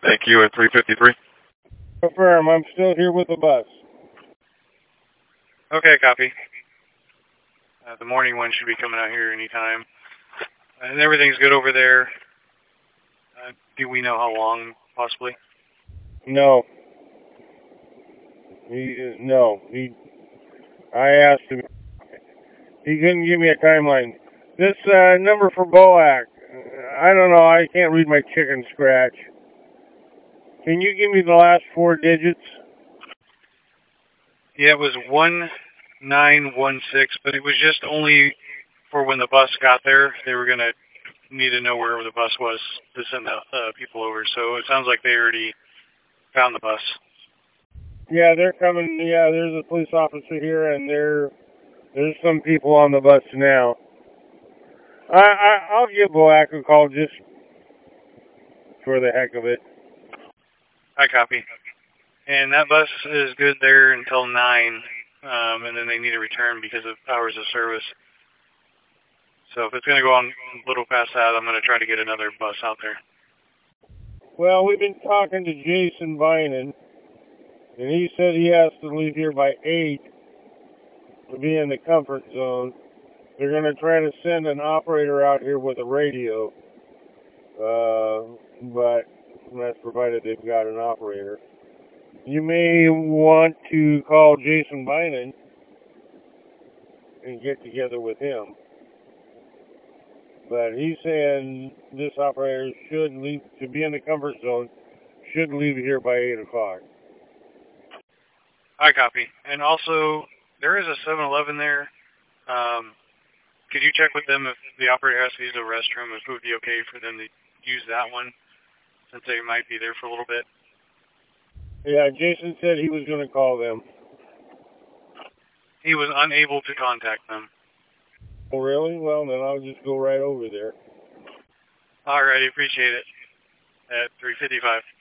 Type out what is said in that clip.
Thank you at 353. Confirm, I'm still here with the bus. Okay, copy. The morning one should be coming out here anytime. And everything's good over there. Do we know how long, possibly? No. I asked him. He couldn't give me a timeline. This number for Boac, I don't know. I can't read my chicken scratch. Can you give me the last 4 digits? Yeah, it was 1916, but it was just only for when the bus got there. They were going to need to know where the bus was to send the people over. So it sounds like they already found the bus. Yeah, they're coming. Yeah, there's a police officer here, and there's some people on the bus now. I'll give Boac a call just for the heck of it. I copy. And that bus is good there until 9, and then they need to return because of hours of service. So if it's going to go on a little past that, I'm going to try to get another bus out there. Well, we've been talking to Jason Bynum, and he said he has to leave here by 8 to be in the comfort zone. They're going to try to send an operator out here with a radio, but that's provided they've got an operator. You may want to call Jason Bynum and get together with him. But he's saying this operator should leave, to be in the comfort zone, should leave here by 8 o'clock. I copy. And also, there is a 7-Eleven there. Could you check with them if the operator has to use the restroom, if it would be okay for them to use that one, since they might be there for a little bit? Yeah, Jason said he was going to call them. He was unable to contact them. Oh, really? Well, then I'll just go right over there. All right, appreciate it. At 3:55.